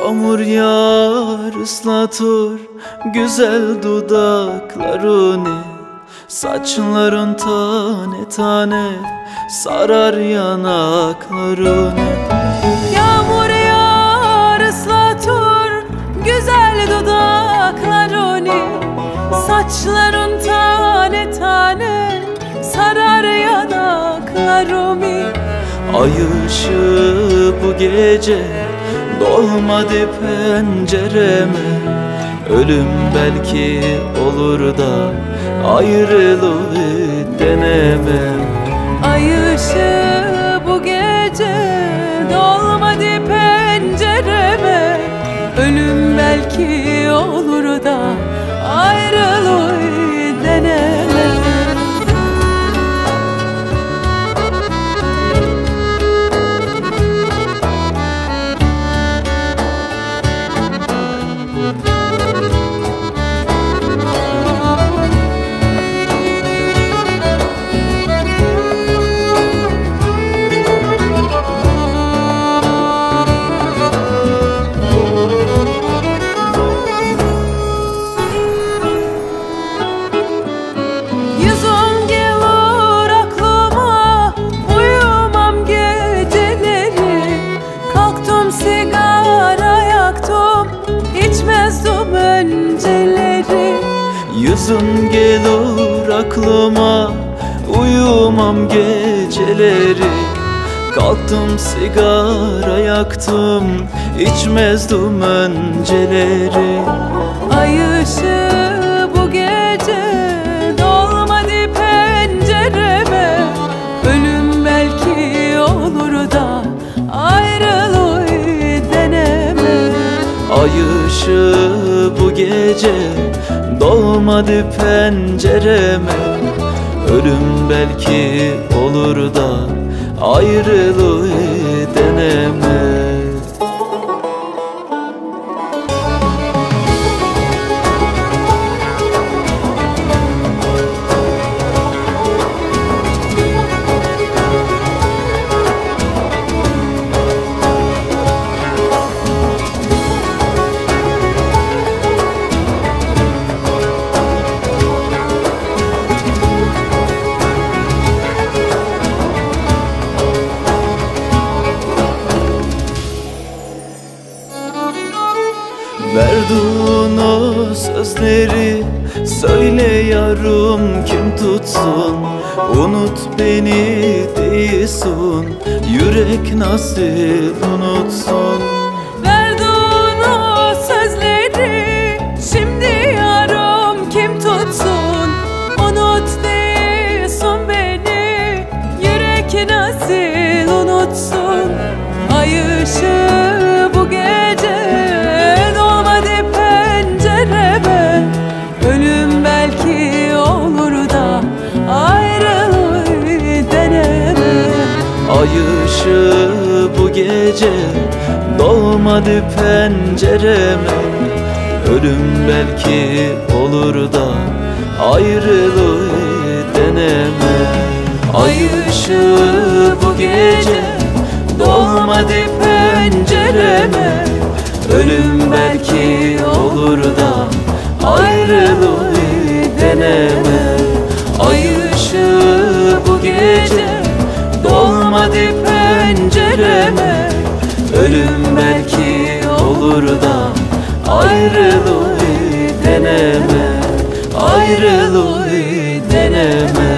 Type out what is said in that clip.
Yağmur yağar ıslatır güzel dudaklarını, saçların tane tane sarar yanaklarını. Yağmur yağar ıslatır güzel dudaklarını, saçların tane tane sarar yanaklarımı. Ay ışığı bu gece dolmadı pencereme, ölüm belki olur da ayrılığı denemem. Ay ışığı bu gece dolmadı pencereme, ölüm belki olur da ayrılığı denemem. Yüzün gelir aklıma, uyumam geceleri. Kalktım sigara yaktım, içmezdim önceleri. Ay ışığı bu gece dolmadı pencereme, ölüm belki olur da ayrılığı deneme. Ay ışığı bu gece dolmadı pencereme, ölüm belki olur da ayrılığı deneme. Verdiğin o sözleri söyle yarım kim tutsun? Unut beni değilsin, yürek nasıl unutsun? Verdiğin o sözleri şimdi yarım kim tutsun? Unut değilsin beni, yürek nasıl unutsun? Ay ışığı bu gece ölüm belki olur da ayrılığı deneme. Ay ışığı bu gece dolmadı pencereme, ölüm belki olur da ayrılığı deneme. Ay ışığı bu gece dolmadı pencereme, ölüm belki olur da ayrılığı deneme. Ay ışığı bu gece dolmadı pencereme, ölüm belki olur da ayrılığı deneme. Ayrılığı deneme.